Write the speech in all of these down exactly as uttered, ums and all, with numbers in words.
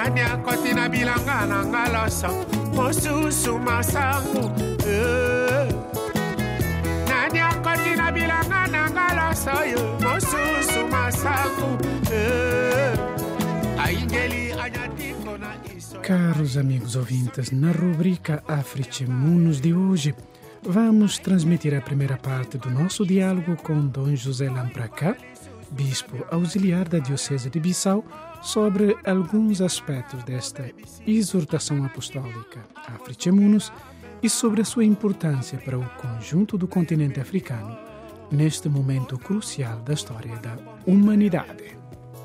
Nanya kotina bilanga nangaloso mosusu masangu Nanya kotina bilanga nangaloso yo mosusu masangu Aingeli anyatiko na iso. Caros amigos ouvintes, na rubrica Africamunos de hoje vamos transmitir a primeira parte do nosso diálogo com Dom José Lampracá, bispo auxiliar da Diocese de Bissau, sobre alguns aspectos desta exortação apostólica Africamunos e sobre a sua importância para o conjunto do continente africano neste momento crucial da história da humanidade.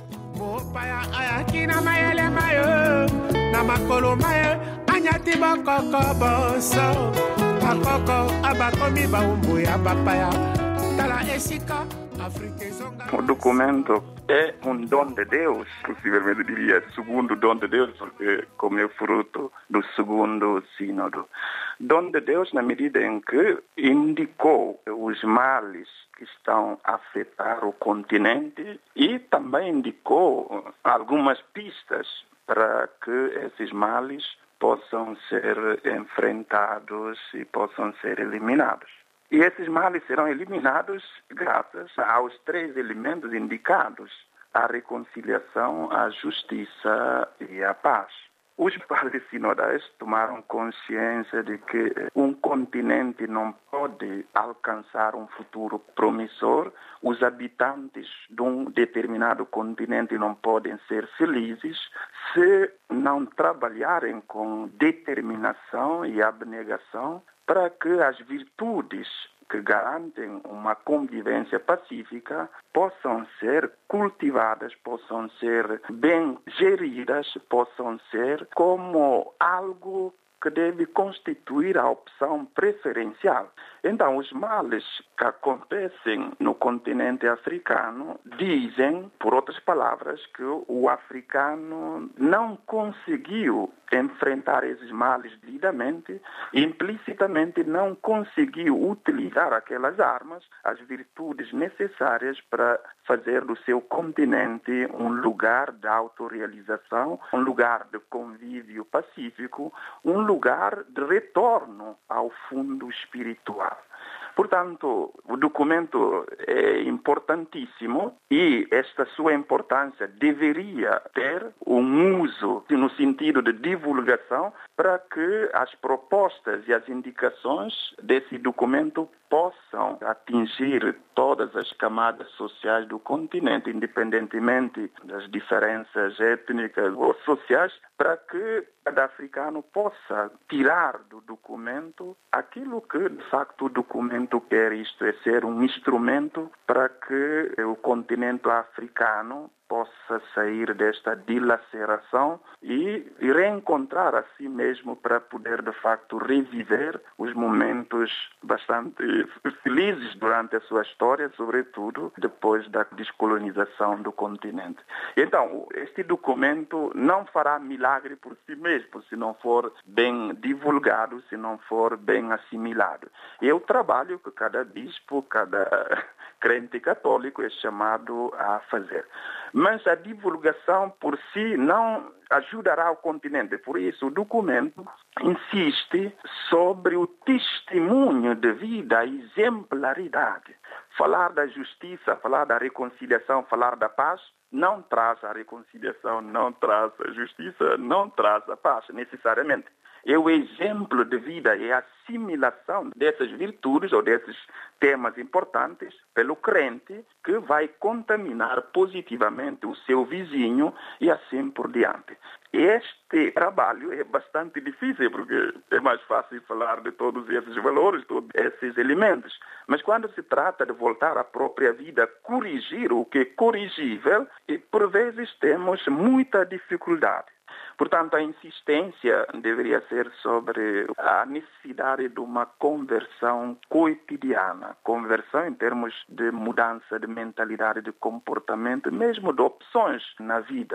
O documento é um dom de Deus, possivelmente diria segundo dom de Deus, porque como é fruto do segundo sínodo. Dom de Deus na medida em que indicou os males que estão a afetar o continente e também indicou algumas pistas para que esses males possam ser enfrentados e possam ser eliminados. E esses males serão eliminados graças aos três elementos indicados: a reconciliação, a justiça e a paz. Os padres sinodais tomaram consciência de que um continente não pode alcançar um futuro promissor, os habitantes de um determinado continente não podem ser felizes se não trabalharem com determinação e abnegação para que as virtudes que garantem uma convivência pacífica possam ser cultivadas, possam ser bem geridas, possam ser como algo que deve constituir a opção preferencial. Então, os males que acontecem no continente africano dizem, por outras palavras, que o africano não conseguiu enfrentar esses males devidamente, implicitamente não conseguiu utilizar aquelas armas, as virtudes necessárias para fazer do seu continente um lugar de autorrealização, um lugar de convívio pacífico, um lugar de retorno ao fundo espiritual. Portanto, o documento é importantíssimo e esta sua importância deveria ter um uso no sentido de divulgação para que as propostas e as indicações desse documento possam atingir todas as camadas sociais do continente, independentemente das diferenças étnicas ou sociais, para que cada africano possa tirar do documento aquilo que, de facto, o documento quer, isto é, ser um instrumento para que o continente africano possa sair desta dilaceração e reencontrar a si mesmo para poder, de facto, reviver os momentos bastante felizes durante a sua história, sobretudo depois da descolonização do continente. Então, este documento não fará milagre por si mesmo, se não for bem divulgado, se não for bem assimilado. E é o trabalho que cada bispo, cada crente católico é chamado a fazer. Mas a divulgação por si não ajudará o continente. Por isso, o documento insiste sobre o testemunho de vida, a exemplaridade. Falar da justiça, falar da reconciliação, falar da paz, não traz a reconciliação, não traz a justiça, não traz a paz, necessariamente. É o exemplo de vida, é a assimilação dessas virtudes ou desses temas importantes pelo crente que vai contaminar positivamente o seu vizinho e assim por diante. Este trabalho é bastante difícil porque é mais fácil falar de todos esses valores, todos esses elementos. Mas quando se trata de voltar à própria vida, corrigir o que é corrigível, e por vezes temos muita dificuldade. Portanto, a insistência deveria ser sobre a necessidade de uma conversão cotidiana, conversão em termos de mudança de mentalidade, de comportamento, mesmo de opções na vida.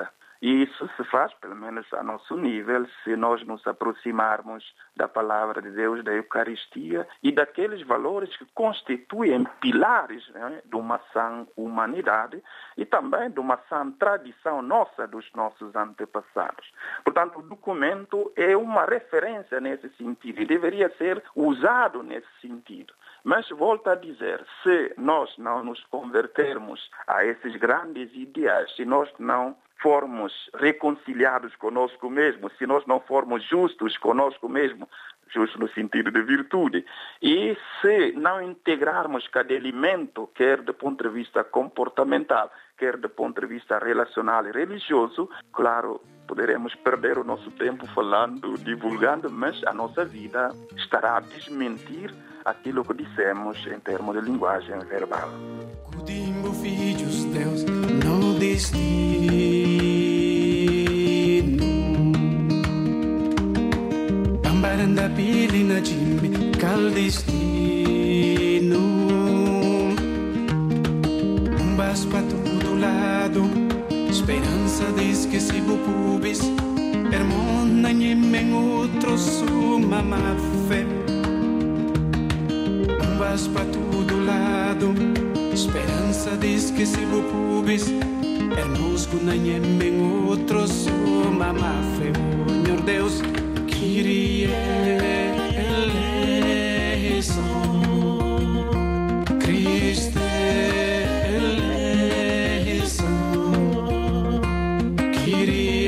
E isso se faz, pelo menos a nosso nível, se nós nos aproximarmos da palavra de Deus, da Eucaristia e daqueles valores que constituem pilares, né, de uma sã humanidade e também de uma sã tradição nossa, dos nossos antepassados. Portanto, o documento é uma referência nesse sentido e deveria ser usado nesse sentido. Mas, volto a dizer, se nós não nos convertermos a esses grandes ideais, se nós não formos reconciliados conosco mesmo, se nós não formos justos conosco mesmo, justo no sentido de virtude, e se não integrarmos cada elemento, quer do ponto de vista comportamental, quer do ponto de vista relacional e religioso, claro, poderemos perder o nosso tempo falando, divulgando, mas a nossa vida estará a desmentir aquilo que dissemos em termos de linguagem verbal. Cudimbo filhos Deus no destino, Ambaranda pilina jimbi cal destino, um bas para todo lado, esperança diz que se bo pubis, hermona nyemen outro suma ma fé. Vas para todo lado, esperança diz que se bo pubis, é nos que nanhem outro suma ma fé. Senhor Deus, Kyrie eleison, Christe eleison, Kyrie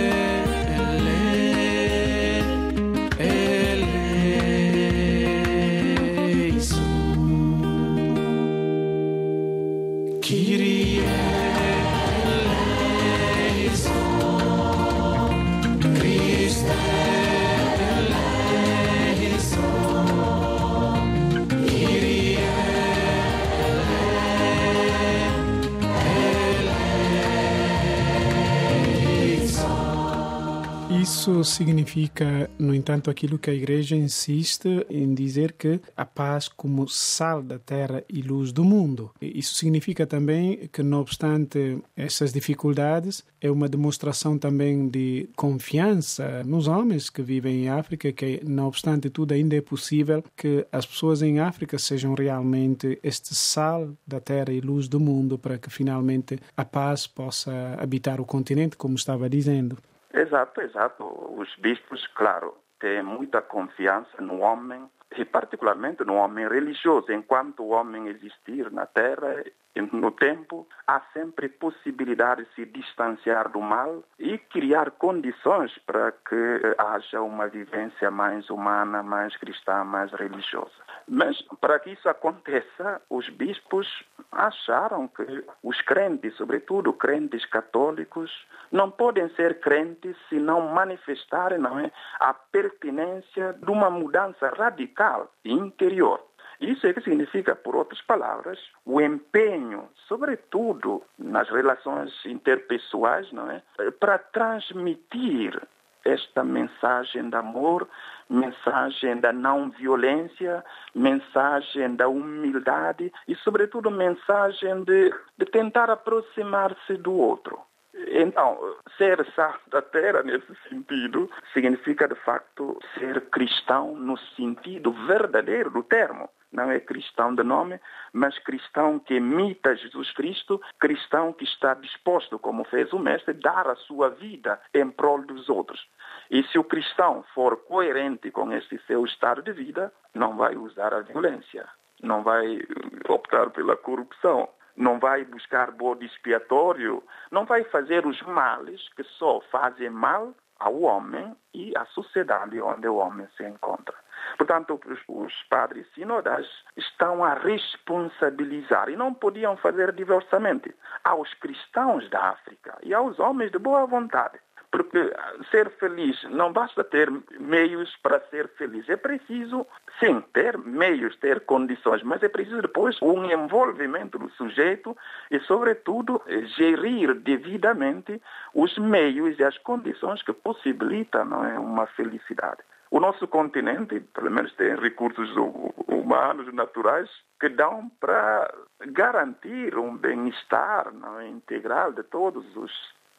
Isso significa, no entanto, aquilo que a Igreja insiste em dizer, que a paz como sal da terra e luz do mundo. Isso significa também que, não obstante essas dificuldades, é uma demonstração também de confiança nos homens que vivem em África, que, não obstante tudo, ainda é possível que as pessoas em África sejam realmente este sal da terra e luz do mundo, para que finalmente a paz possa habitar o continente, como estava dizendo. Exato, exato. Os bispos, claro, têm muita confiança no homem, e particularmente no homem religioso. Enquanto o homem existir na terra, no tempo, há sempre possibilidade de se distanciar do mal e criar condições para que haja uma vivência mais humana, mais cristã, mais religiosa. Mas, para que isso aconteça, os bispos acharam que os crentes, sobretudo crentes católicos, não podem ser crentes se não manifestarem, não é, a pertinência de uma mudança radical interior. Isso é que significa, por outras palavras, o empenho, sobretudo nas relações interpessoais, não é, para transmitir esta mensagem de amor, mensagem da não violência, mensagem da humildade e, sobretudo, mensagem de, de tentar aproximar-se do outro. Então, ser sal da terra, nesse sentido, significa, de facto, ser cristão no sentido verdadeiro do termo. Não é cristão de nome, mas cristão que imita Jesus Cristo, cristão que está disposto, como fez o Mestre, a dar a sua vida em prol dos outros. E se o cristão for coerente com este seu estado de vida, não vai usar a violência, não vai optar pela corrupção, não vai buscar bode expiatório, não vai fazer os males que só fazem mal ao homem e à sociedade onde o homem se encontra. Portanto, os, os padres sinodais estão a responsabilizar, e não podiam fazer diversamente, aos cristãos da África e aos homens de boa vontade. Porque ser feliz, não basta ter meios para ser feliz. É preciso, sim, ter meios, ter condições, mas é preciso depois um envolvimento do sujeito e, sobretudo, gerir devidamente os meios e as condições que possibilitam, não é, uma felicidade. O nosso continente, pelo menos, tem recursos humanos, naturais, que dão para garantir um bem-estar, não é, integral de todos os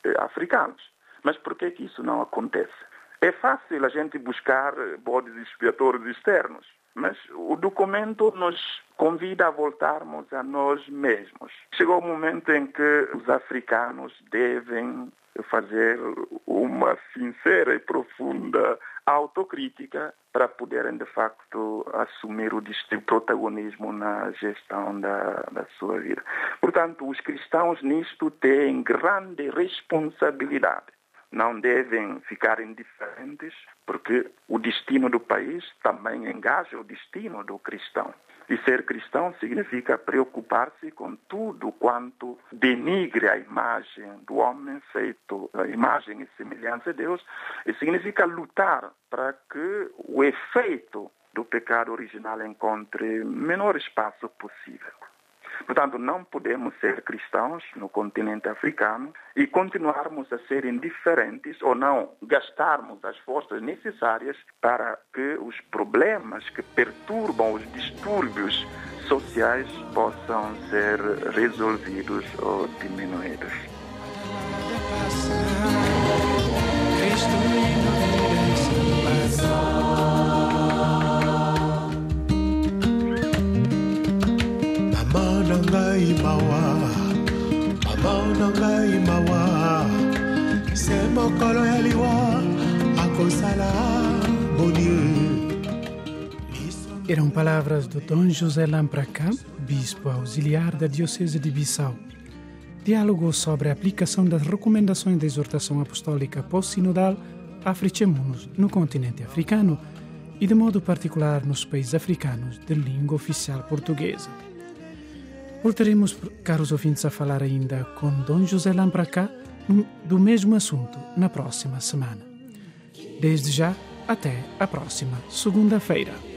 eh, africanos. Mas por que que isso não acontece? É fácil a gente buscar bodes expiatórios externos, mas o documento nos convida a voltarmos a nós mesmos. Chegou o momento em que os africanos devem fazer uma sincera e profunda autocrítica para poderem, de facto, assumir o destino, o protagonismo na gestão da, da sua vida. Portanto, os cristãos nisto têm grande responsabilidade. Não devem ficar indiferentes, porque o destino do país também engaja o destino do cristão. E ser cristão significa preocupar-se com tudo quanto denigre a imagem do homem feito, a imagem e semelhança de Deus, e significa lutar para que o efeito do pecado original encontre menor espaço possível. Portanto, não podemos ser cristãos no continente africano e continuarmos a ser indiferentes ou não gastarmos as forças necessárias para que os problemas que perturbam os distúrbios sociais possam ser resolvidos ou diminuídos. Ngai mawa, mama ngai mawa, se mokolo yaliwa, akosala boni. Eram palavras do Dom José Lampracá, bispo auxiliar da Diocese de Bissau. Diálogo sobre a aplicação das recomendações da exortação apostólica pós-sinodal Africhemunus no continente africano e, de modo particular, nos países africanos de língua oficial portuguesa. Voltaremos, caros ouvintes, a falar ainda com Dom José Lampracá do mesmo assunto na próxima semana. Desde já, até a próxima segunda-feira.